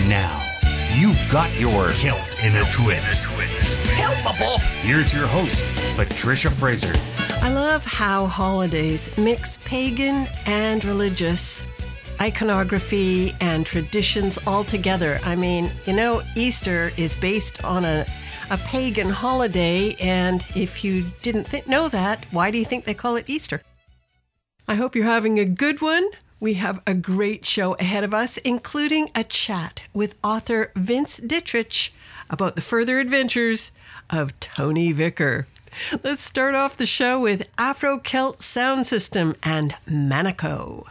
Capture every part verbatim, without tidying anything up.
And now, you've got your kilt in a twist. Helpable. Here's your host, Patricia Fraser. I love how holidays mix pagan and religious iconography and traditions all together. I mean, you know, Easter is based on a, a pagan holiday, and if you didn't th- know that, why do you think they call it Easter? I hope you're having a good one. We have a great show ahead of us, including a chat with author Vince Dittrich about the further adventures of Tony Vicker. Let's start off the show with Afro-Celt Sound System and Manako.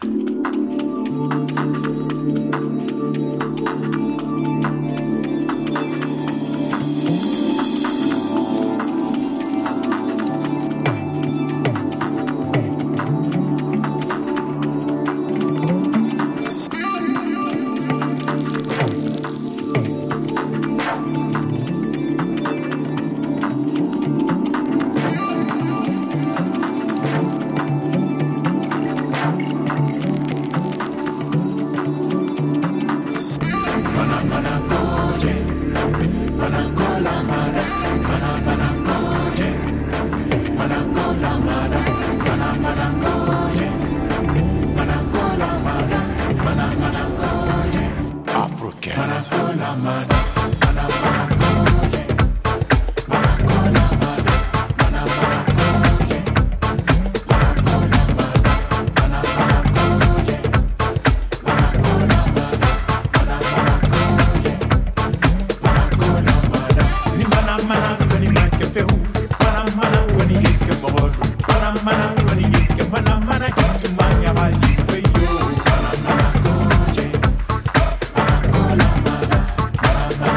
Mana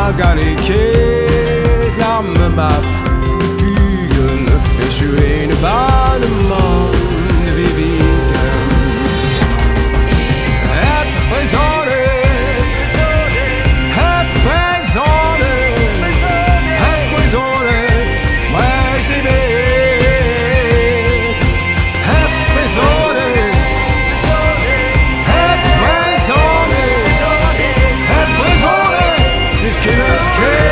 Margaritje, laat me maar puren. Is u een bademan, wie wieken. Het bezonnen, het bezonnen, het bezonnen, maar ze weet. Het bezonnen, het bezonnen, het bezonnen, is kinders kind.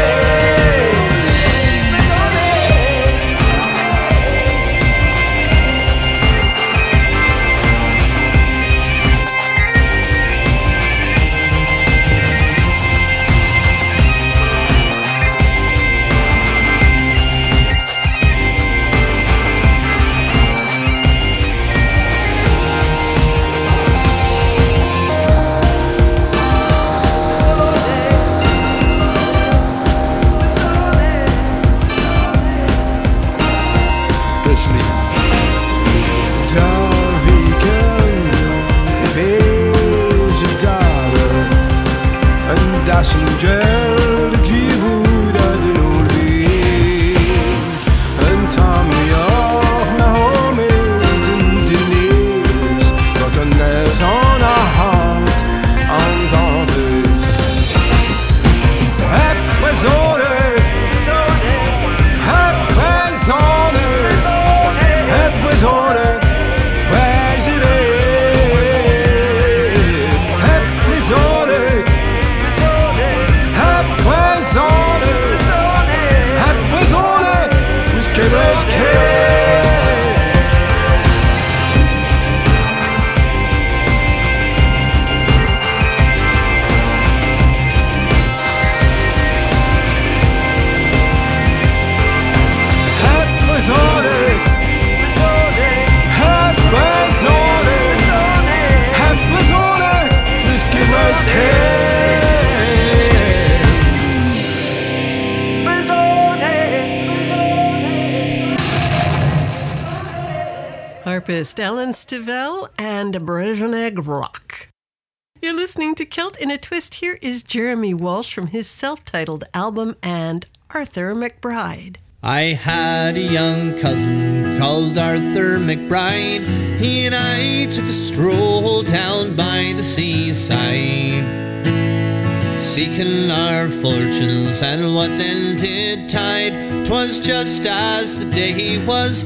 Harpist Ellen Stivell and Brezhnev Rock. You're listening to Kilt in a Twist. Here is Jeremy Walsh from his self-titled album and Arthur McBride. I had a young cousin called Arthur McBride. He and I took a stroll down by the seaside, seeking our fortunes and what then did tide. 'Twas just as the day was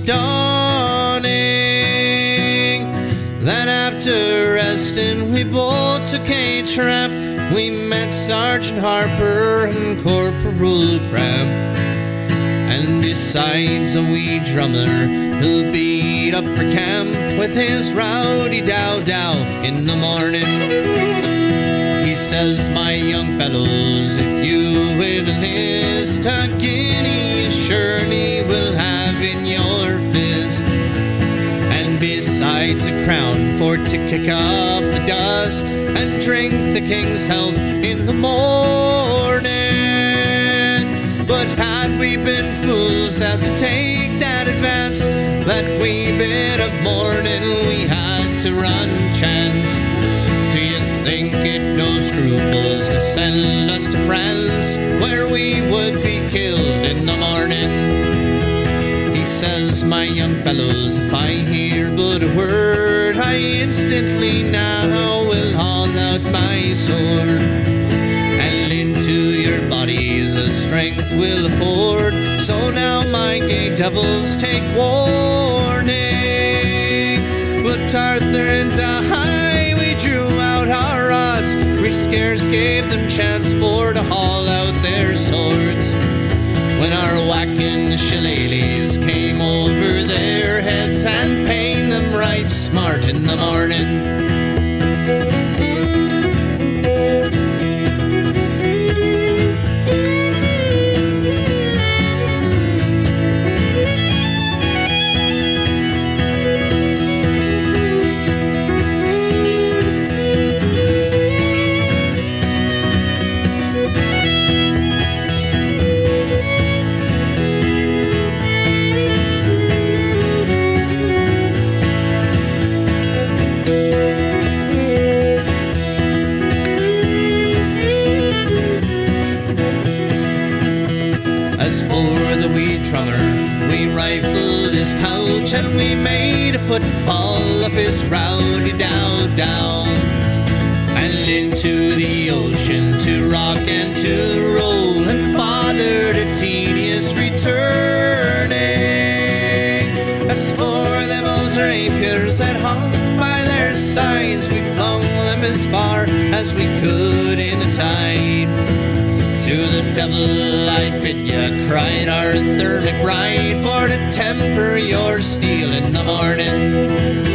dawning that after resting we both took a tramp. We met Sergeant Harper and Corporal Cramp, and besides a wee drummer who beat up for camp with his rowdy dow-dow in the morning. He says, my young fellows, if you will enlist, a guinea you surely will have in your fist, and besides a crown for to kick up the dust and drink the king's health in the morning. But had we been fools as to take that advance, that wee bit of morning we had to run chance. Do you think it no scruples to send us to France, where we would be killed in the morning? He says, my young fellows, if I hear but a word, I instantly now will haul out my sword, and into your bodies a strength will afford. So now, my gay devils, take warning. But Arthur and I, we drew out our rods. We scarce gave them chance for to haul out their swords, when our whacking shillelaghs came over their heads and pained them right smart in the morning. trummer. We rifled his pouch and we made a football of his rowdy dow down. And into the ocean to rock and to roll, and father the tedious returning. As for them old rapiers that hung by their sides, we flung them as far as we could in the tide. To the devil I bid ya, cried Arthur McBride, for to temper your steel in the morning.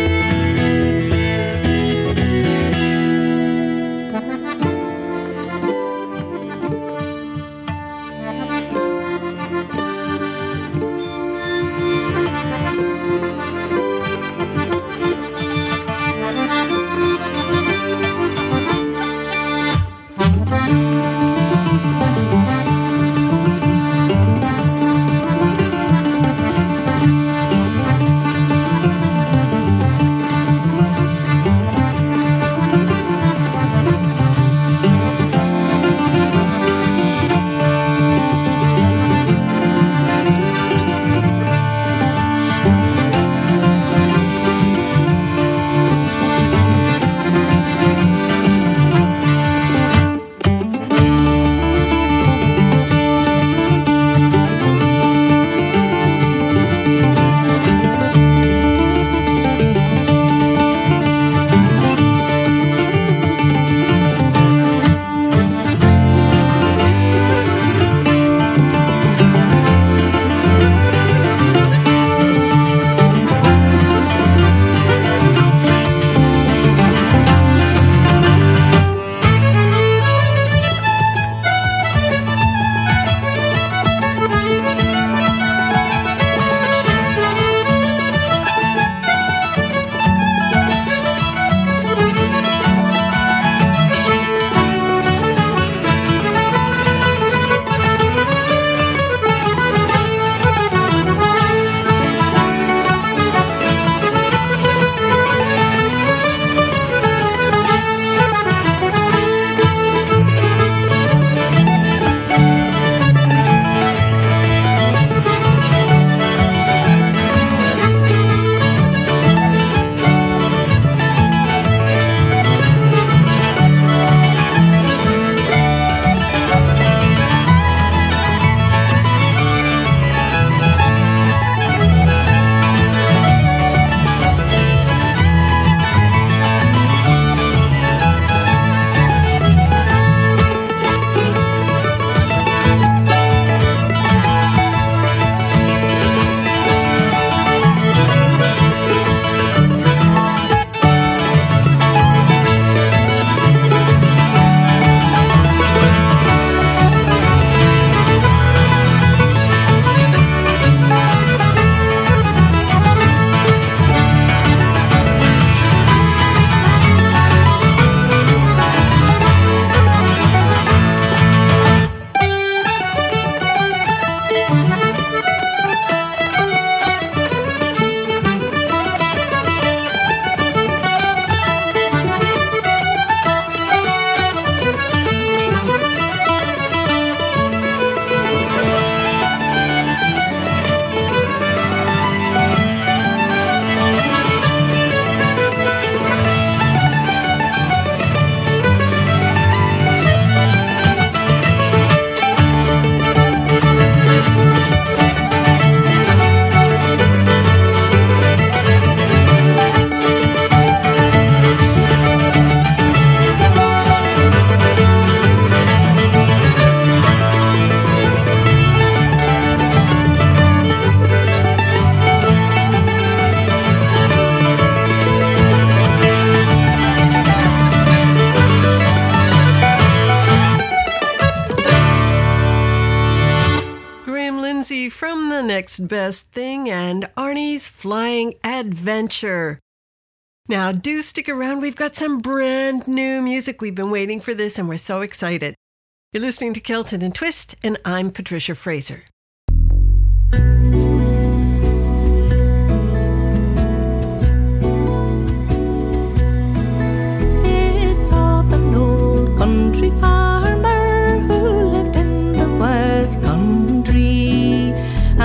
from The Next Best Thing and Arnie's Flying Adventure. Now, do stick around. We've got some brand new music. We've been waiting for this, and we're so excited. You're listening to Kelton and Twist, and I'm Patricia Fraser. It's of an old country farmer who lived in the West Country,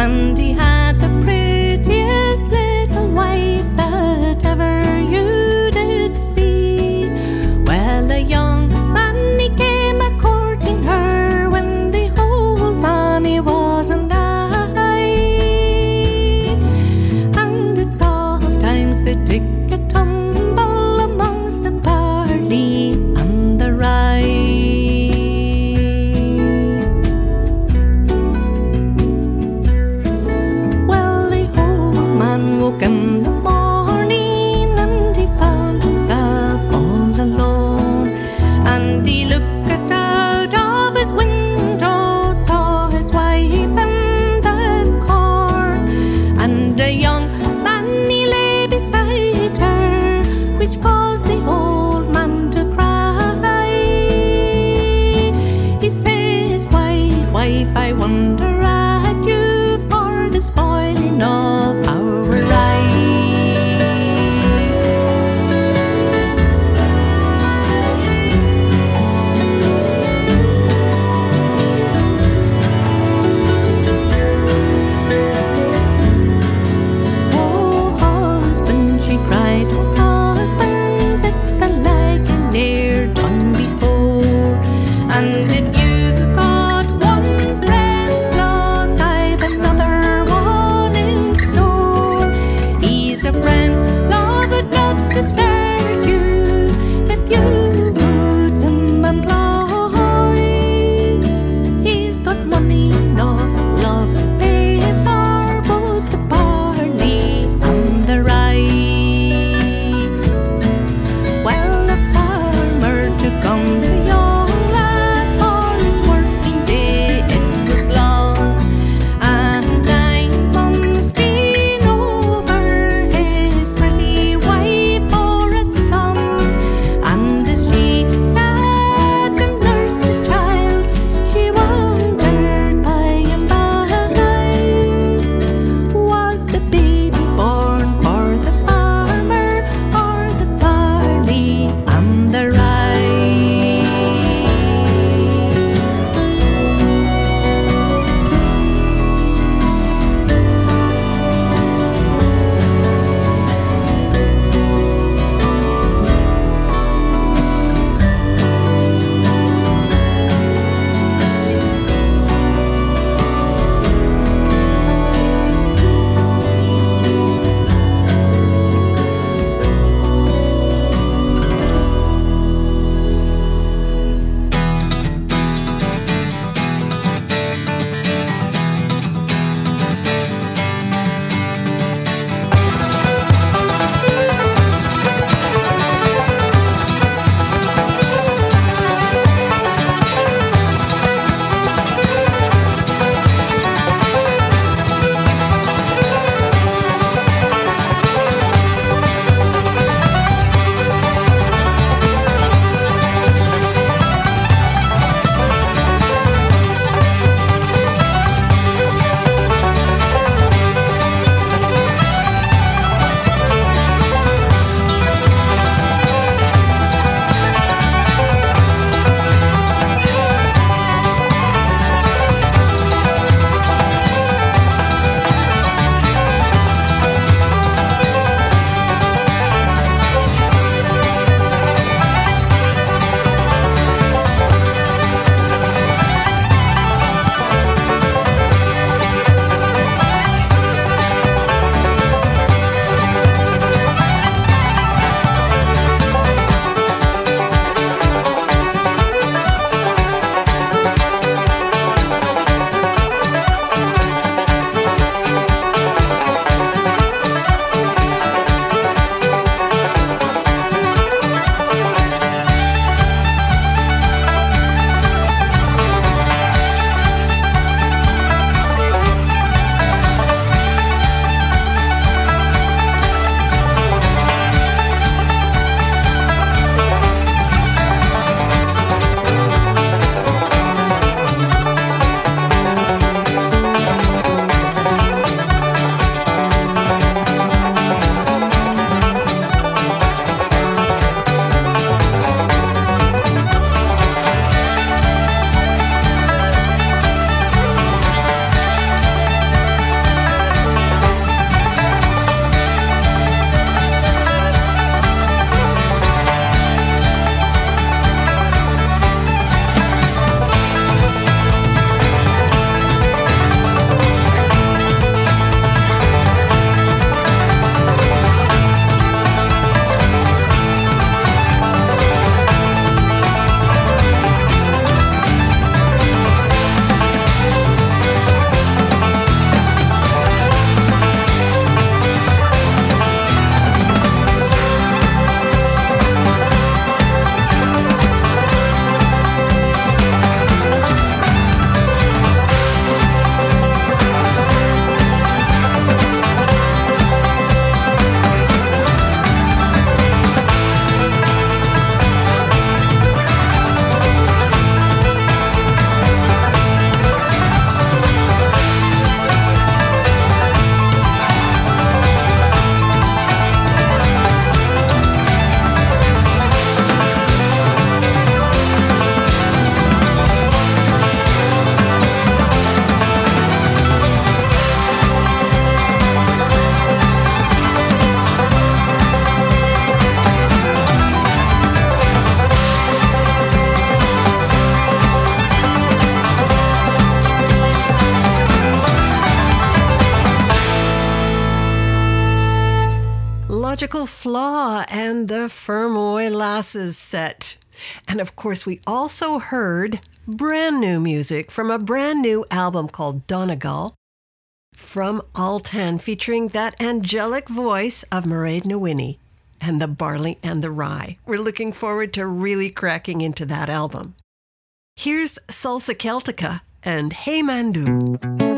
Logical Flaw and the Fermoy Lasses set. And of course, we also heard brand new music from a brand new album called Donegal from Altan, featuring that angelic voice of Mairead Nawinny and the Barley and the Rye. We're looking forward to really cracking into that album. Here's Salsa Celtica and Hey Mandu.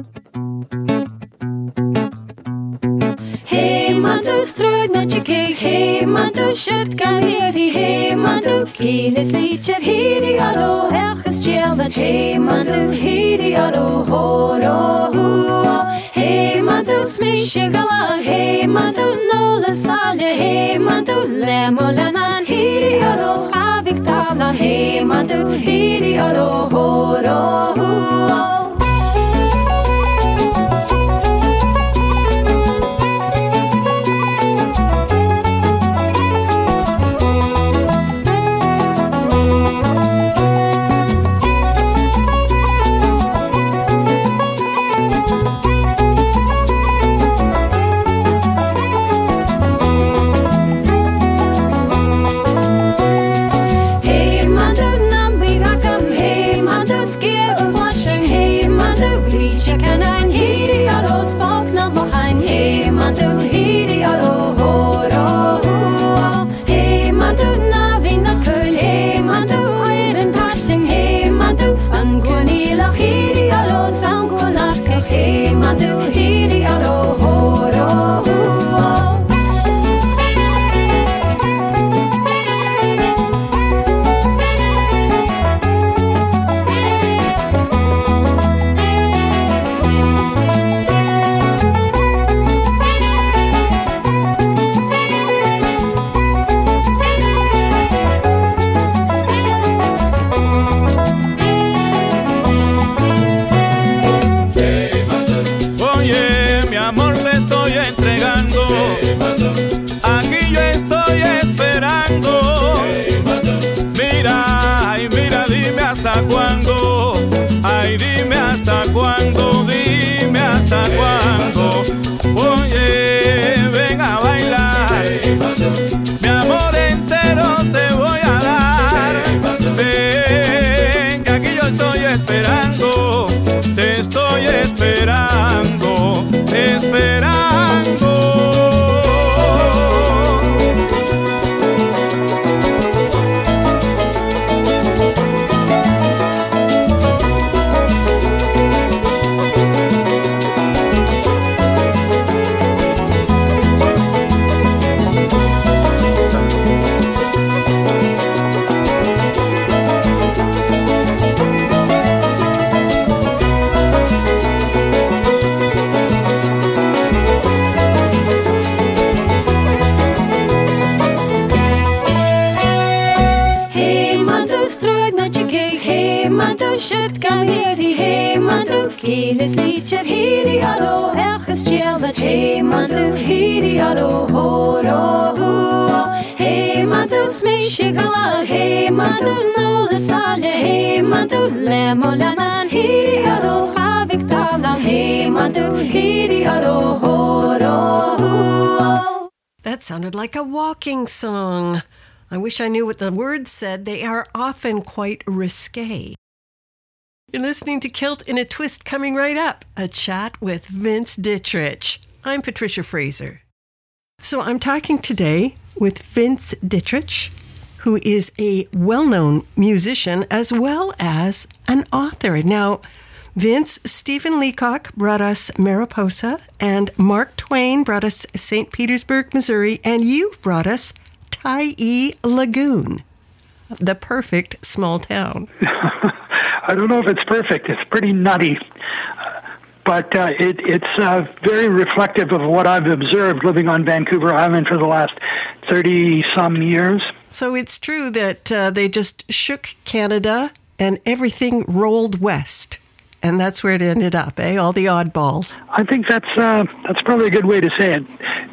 Hey Mandu, strug na chike. Hey Mandu, shit kan hiri. Hey Mandu, kilis licher hiri aro. Ergens tjellet. Hey Mandu, hiri aro. Horo huo. Hey Mandu, smisje gala. Hey Mandu, nolle salje. Hey Mandu, lemolanan hiri aro. Schavik tala. Hey Mandu, hiri aro. Horo huo. Kilis licher hiri aro. Ergens tjellet. Hey Mandu, hiri aro. Horo huo. Hey Mandu, smisje gala. Hey Mandu, nolle salje. Hey Mandu, lemolanan hiri aro. Schavik tala. Hey Mandu, hiri aro. Horo huo. That sounded like a walking song. I wish I knew what the words said. They are often quite risque. You're listening to Kilt in a Twist. Coming right up, a chat with Vince Dittrich. I'm Patricia Fraser. So I'm talking today with Vince Dittrich, who is a well-known musician as well as an author. Now, Vince, Stephen Leacock brought us Mariposa, and Mark Twain brought us Saint Petersburg, Missouri, and you've brought us Tyee Lagoon, the perfect small town. I don't know if it's perfect. It's pretty nutty. Uh, but uh, it, it's uh, very reflective of what I've observed living on Vancouver Island for the last thirty-some years. So it's true that uh, they just shook Canada and everything rolled west. And that's where it ended up, eh? All the oddballs. I think that's uh, that's probably a good way to say it.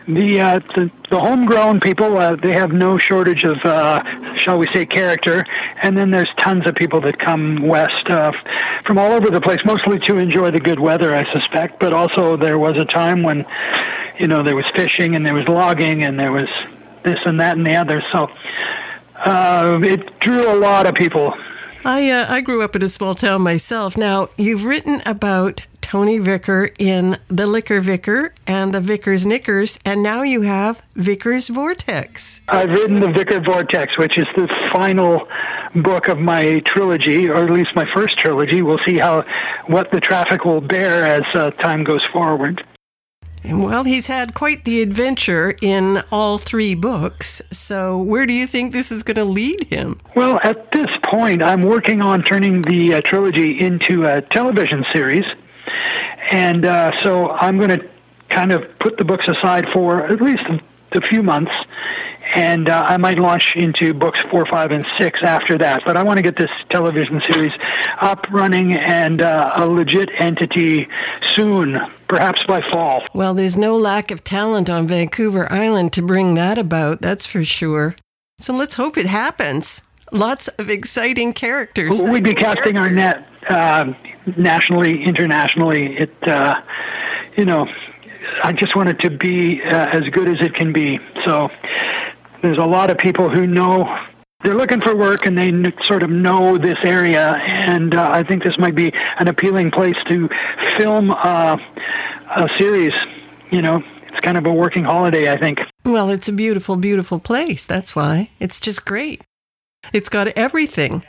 the, uh, the the homegrown people, uh, they have no shortage of, uh, shall we say, character. And then there's tons of people that come west uh, from all over the place, mostly to enjoy the good weather, I suspect. But also there was a time when, you know, there was fishing and there was logging and there was this and that and the other. So uh, it drew a lot of people. I uh, I grew up in a small town myself. Now, you've written about Tony Vicker in The Liquor Vicar and The Vicar's Knickers, and now you have Vicar's Vortex. I've written The Vicar Vortex, which is the final book of my trilogy, or at least my first trilogy. We'll see how what the traffic will bear as uh, time goes forward. Well, he's had quite the adventure in all three books. So where do you think this is going to lead him? Well, at this point, I'm working on turning the uh, trilogy into a television series. And uh, so I'm going to kind of put the books aside for at least a, a few months. And uh, I might launch into books four, five, and six after that. But I want to get this television series up, running, and uh, a legit entity soon, perhaps by fall. Well, there's no lack of talent on Vancouver Island to bring that about, that's for sure. So let's hope it happens. Lots of exciting characters. We'd be casting our net uh, nationally, internationally. It, uh, you know, I just want it to be uh, as good as it can be. So there's a lot of people who know they're looking for work and they n- sort of know this area, and uh, I think this might be an appealing place to film uh, a series. You know, it's kind of a working holiday, I think. Well, it's a beautiful, beautiful place. That's why. It's just great. It's got everything.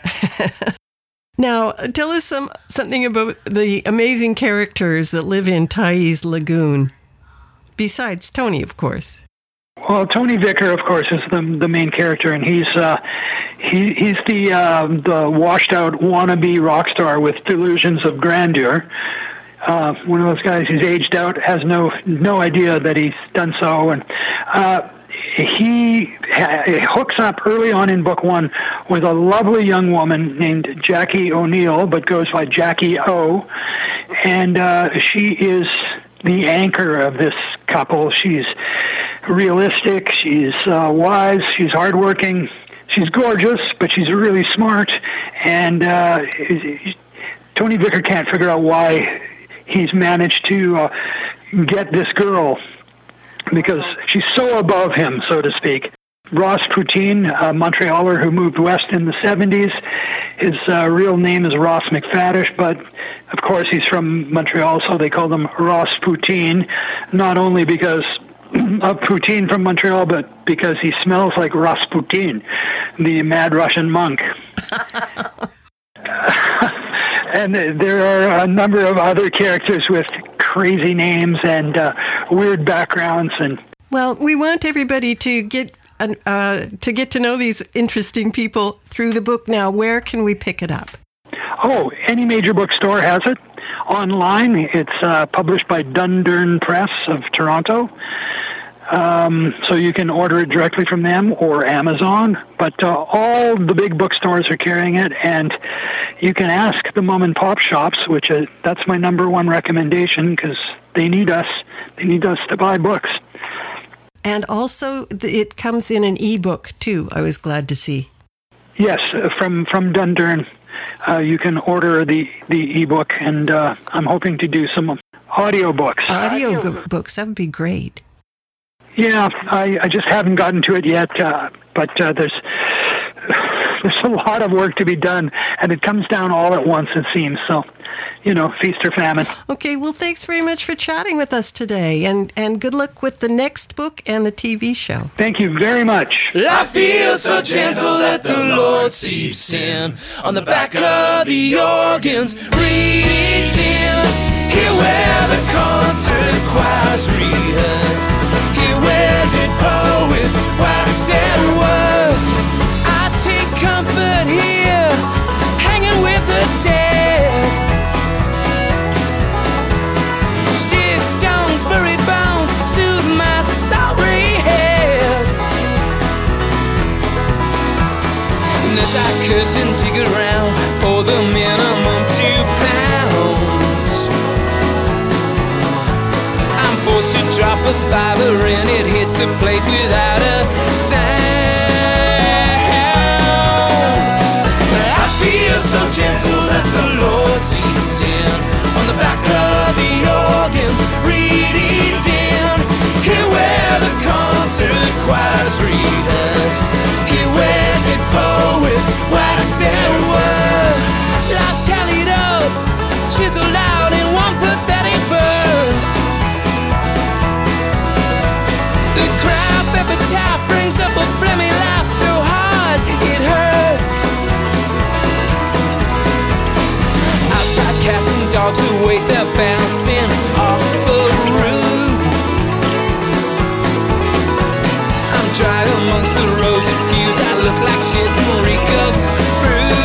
Now, tell us some something about the amazing characters that live in Ty's Lagoon, besides Tony, of course. Well, Tony Vicker, of course, is the the main character, and he's uh, he he's the uh, the washed out wannabe rock star with delusions of grandeur. Uh, one of those guys who's aged out, has no no idea that he's done so, and uh, he ha- hooks up early on in book one with a lovely young woman named Jackie O'Neill, but goes by Jackie O, and uh, she is the anchor of this couple. She's realistic, she's uh, wise, she's hardworking, she's gorgeous, but she's really smart, and uh, Tony Vicker can't figure out why he's managed to uh, get this girl, because she's so above him, so to speak. Ross Poutine, a Montrealer who moved west in the seventies. His uh, real name is Ross McFaddish, but of course he's from Montreal, so they call him Ross Poutine, not only because of poutine from Montreal, but because he smells like Rasputin, the mad Russian monk. And there are a number of other characters with crazy names and uh, weird backgrounds. And well, we want everybody to get uh, to get to know these interesting people through the book. Now, where can we pick it up? Oh, any major bookstore has it. Online, it's uh, published by Dundurn Press of Toronto. Um, so you can order it directly from them or Amazon. But uh, all the big bookstores are carrying it, and you can ask the mom and pop shops, which is, that's my number one recommendation, because they need us. They need us to buy books. And also, it comes in an ebook too. I was glad to see. Yes, from from Dundurn, uh, you can order the the ebook, and uh, I'm hoping to do some audiobooks. Audio Audio books, that would be great. Yeah, I, I just haven't gotten to it yet, uh, but uh, there's there's a lot of work to be done, and it comes down all at once, it seems. So, you know, feast or famine. Okay, well, thanks very much for chatting with us today, and, and good luck with the next book and the T V show. Thank you very much. I feel so gentle that the Lord seeps in on the back of the organs, reading dim, here where the concert choirs rehearse. Here where did poets wax their words. I take comfort here, hanging with the dead. Sticks, stones, buried bones, soothe my sorry head. And as I curse and dig around for the minimum two pounds, I'm forced to drop a fiver in it here. the plate without a sound. I feel so gentle that the Lord seeps in on the back of the organs, reading down. Here where the concert choirs rehearse, here where dead poets wax their words. Life's tallied up, chiseled out in one pathetic verse. The crowd epitaph brings up a phlegmy laugh so hard it hurts. Outside cats and dogs await their bouncing off the roof. I'm dry amongst the rosy pews. I look like shit and reek of bruise.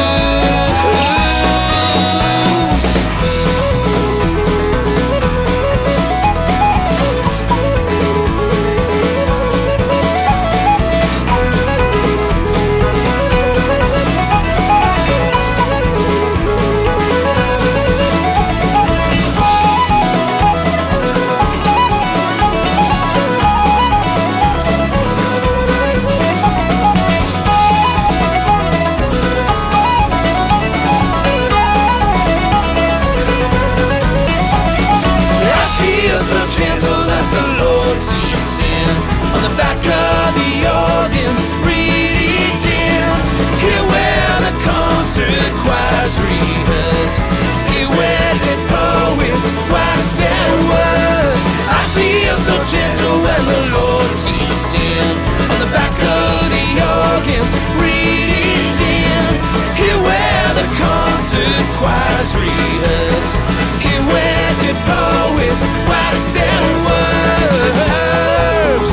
Gentle that the Lord seeps in on the back of the organs, reading down. Here where the concert choirs rehearse, here where dead poets wax their words. I feel so gentle when the Lord seeps in on the back of the organs, reading down. Here where the concert choirs rehearse, here where dead poets wax their words.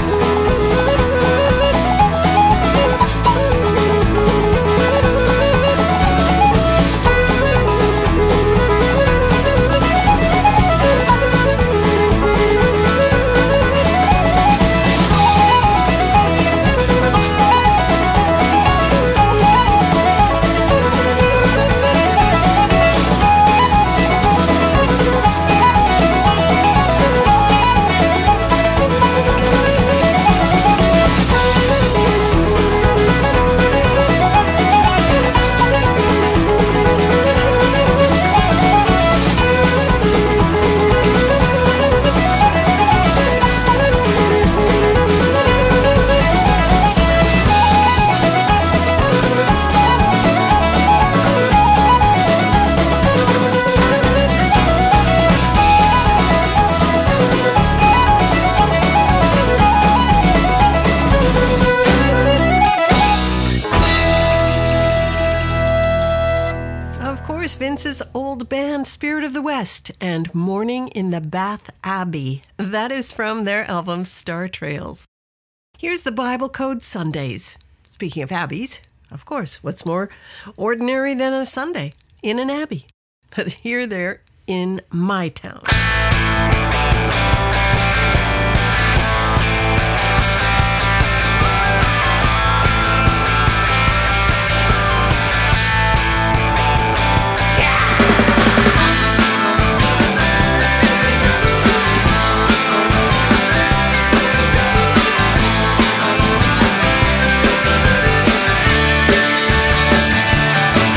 Vince's old band Spirit of the West and Morning in the Bath Abbey. That is from their album Star Trails. Here's the Bible Code Sundays. Speaking of abbeys, of course, what's more ordinary than a Sunday in an abbey? But here they're in my town.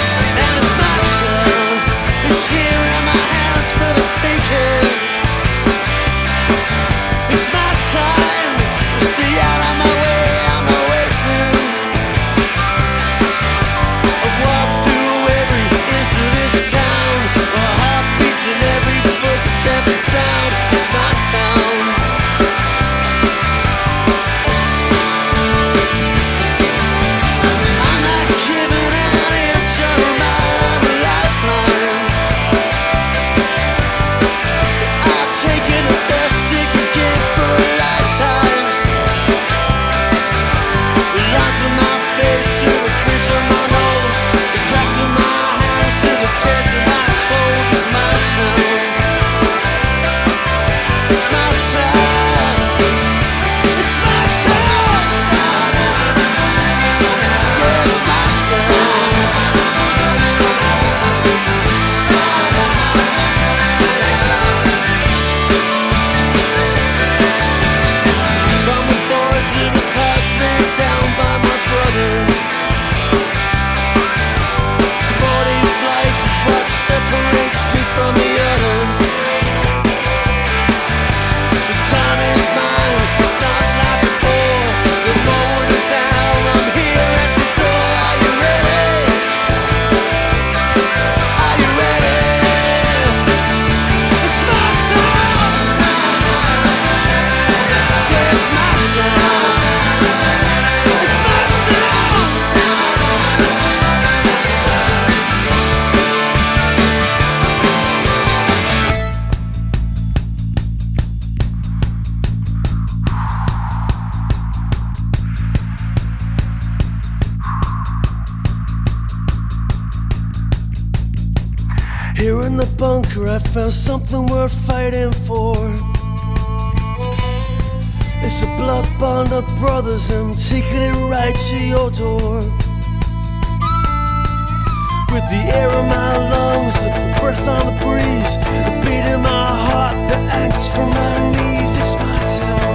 It's here in my house, but it's vacant. Here in the bunker I found something worth fighting for. It's a blood bond of brothers, I'm taking it right to your door. With the air in my lungs, the breath on the breeze, the beat in my heart, the axe from my knees. It's my town.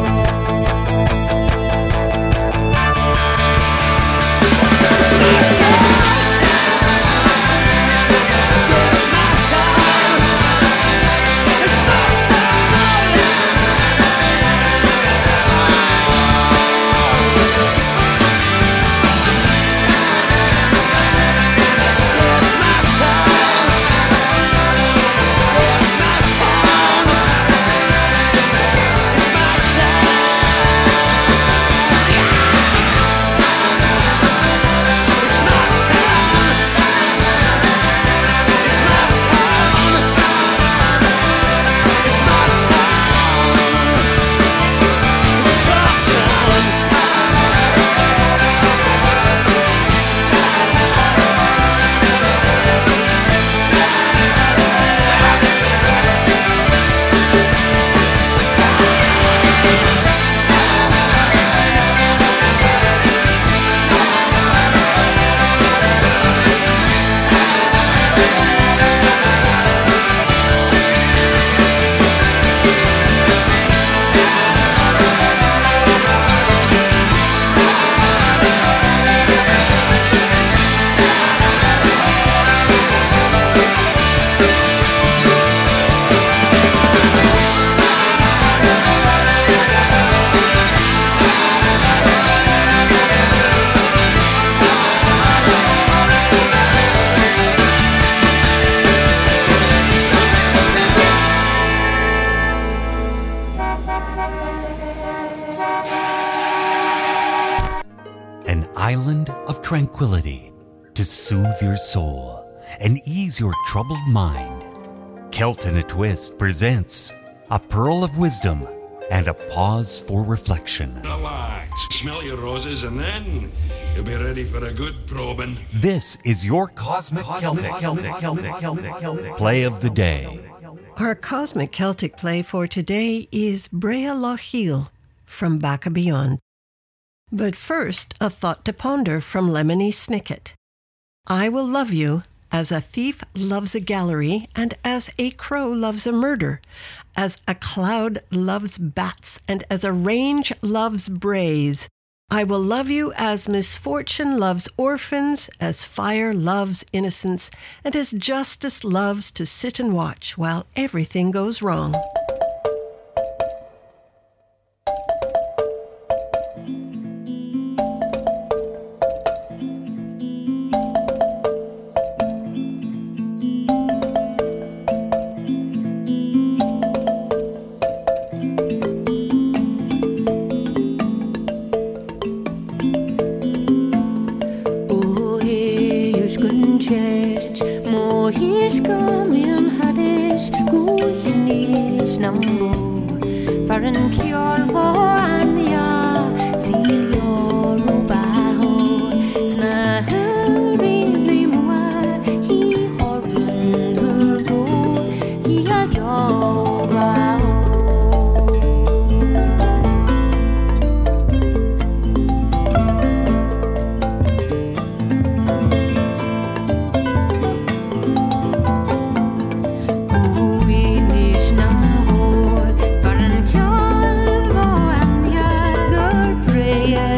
It's my town. Yeah, it's my town. It's my town. It's my town. It's my town. It's my island of tranquility to soothe your soul and ease your troubled mind. Celt in a Twist presents a pearl of wisdom and a pause for reflection. Relax, smell your roses, and then you'll be ready for a good probing. This is your Cosmic, Cosmic Celtic, Celtic, Celtic, Celtic, Celtic play of the day. Our Cosmic Celtic play for today is Brea Lochiel from Back Beyond. But first, a thought to ponder from Lemony Snicket. I will love you as a thief loves a gallery and as a crow loves a murder, as a cloud loves bats and as a range loves braes. I will love you as misfortune loves orphans, as fire loves innocence, and as justice loves to sit and watch while everything goes wrong. Yeah.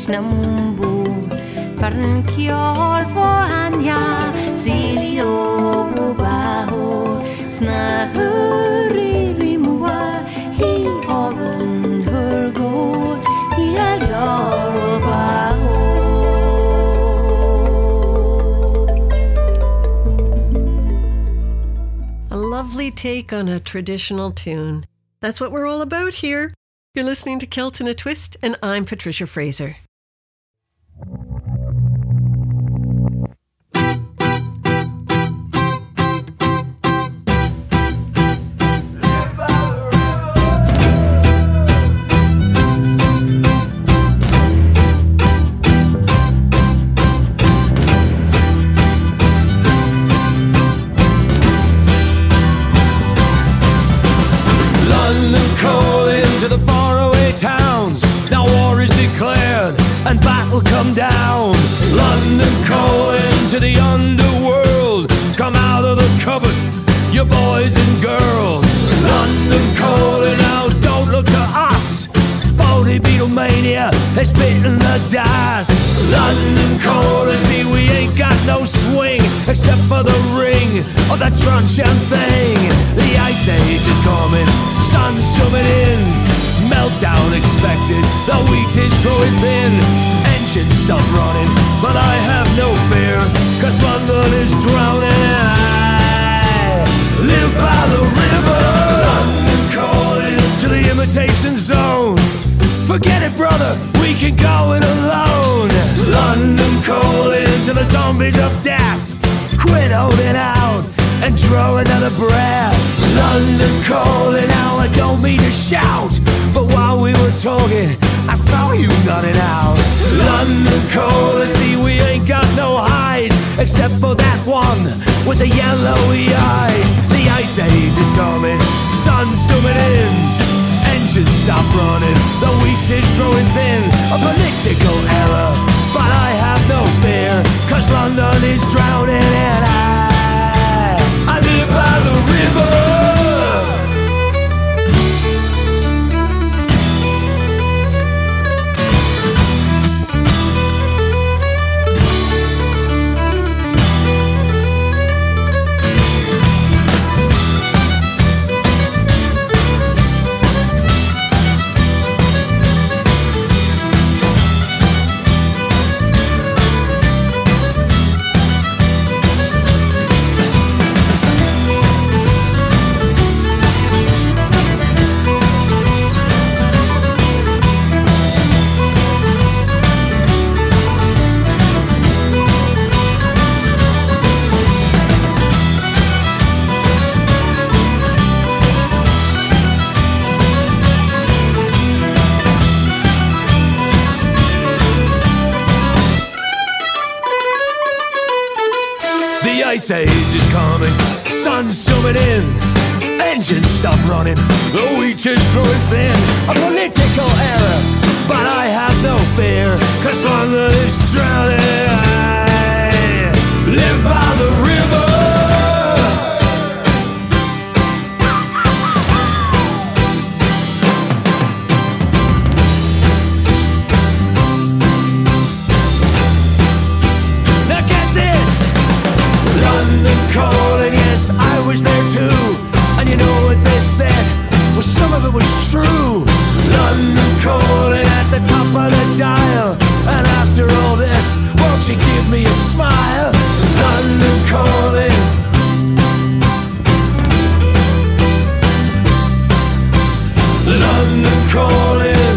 nambu Farn kjol foanja Silio baho Sna hurri mua Hi horun hurgo Silio baho A lovely take on a traditional tune. That's what we're all about here. You're listening to Kilt in a Twist, and I'm Patricia Fraser. And battle come down. London calling to the underworld. Come out of the cupboard, you boys and girls. London calling now, don't look to us. Phony Beatlemania is beating the dust. London calling, see we ain't got no swing except for the ring of that truncheon thing. The ice age is coming, sun's zooming in. Meltdown expected, the wheat is growing thin. Engines stop running, but I have no fear, cause London is drowning and I live by the river. London calling to the imitation zone. Forget it, brother, we can go it alone. London calling to the zombies of death. Quit holding out and draw another breath. London calling, now I don't mean to shout, but while we were talking, I saw you nodding out. London calling, see we ain't got no highs, except for that one with the yellowy eyes. The ice age is coming, sun's zooming in. Engines stop running, the wheat is growing thin. A political error, but I have no fear, cause London is drowning and I, I live by the river. Ice age is coming, sun's zooming in. Engines stop running, the wheat is growing thin. A political error, but I have no fear, cause London is drowning. I live by the river. Calling, yes, I was there too. And you know what they said? Well, some of it was true. London calling at the top of the dial. And after all this, won't you give me a smile? London calling. London calling.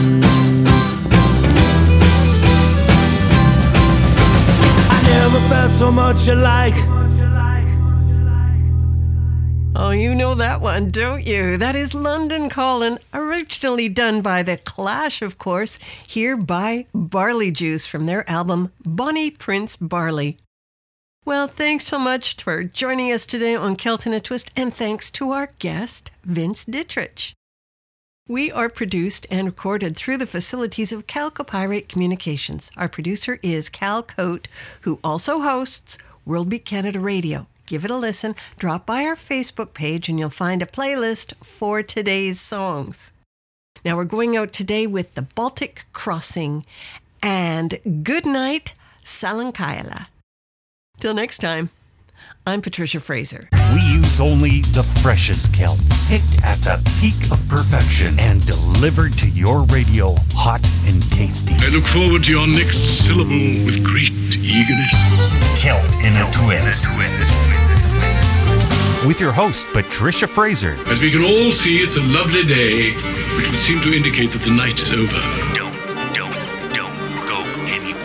I never felt so much alike. Oh, you know that one, don't you? That is London Calling, originally done by The Clash, of course, here by Barley Juice from their album Bonnie Prince Barley. Well, thanks so much for joining us today on Kilt in a Twist, and thanks to our guest, Vince Dittrich. We are produced and recorded through the facilities of Calcopyrate Communications. Our producer is Cal Coate, who also hosts World Beat Canada Radio. Give it a listen, drop by our Facebook page, and you'll find a playlist for today's songs. Now we're going out today with the Baltic Crossing, And good night, Salankaila. Till next time, I'm Patricia Fraser. We use only the freshest kelps, picked at the peak of perfection and delivered to your radio hot and tasty. I look forward to your next syllable with great eagerness. Kelt in a twist. With your host, Patricia Fraser. As we can all see, it's a lovely day, which would seem to indicate that the night is over. Don't, don't, don't go anywhere.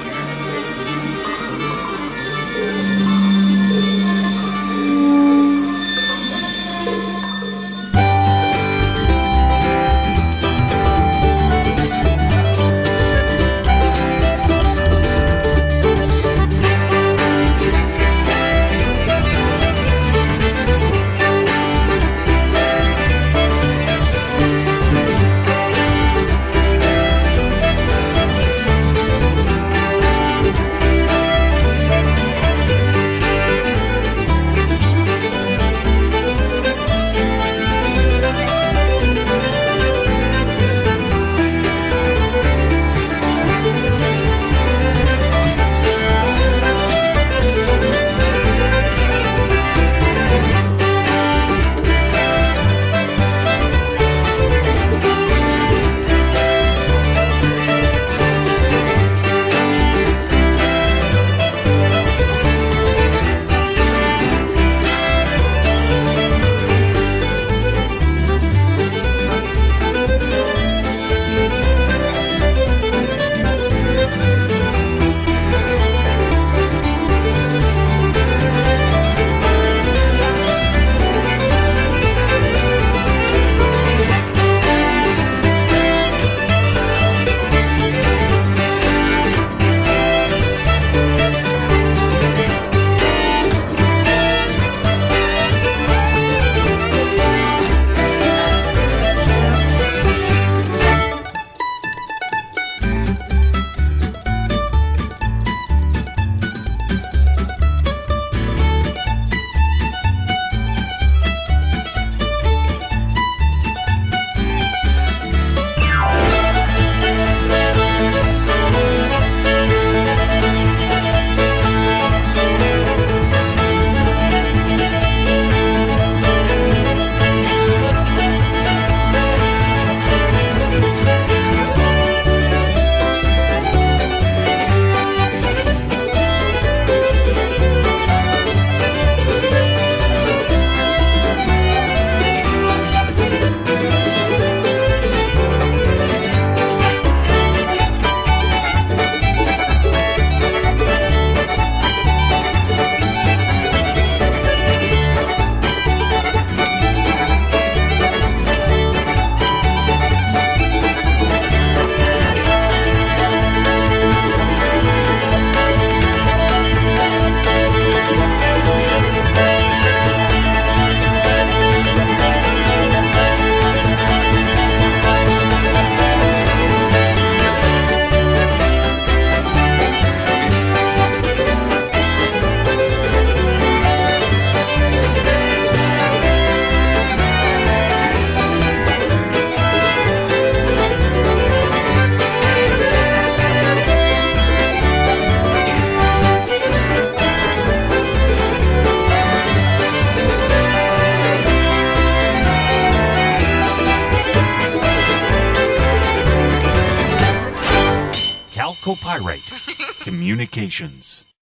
Copyright Communications.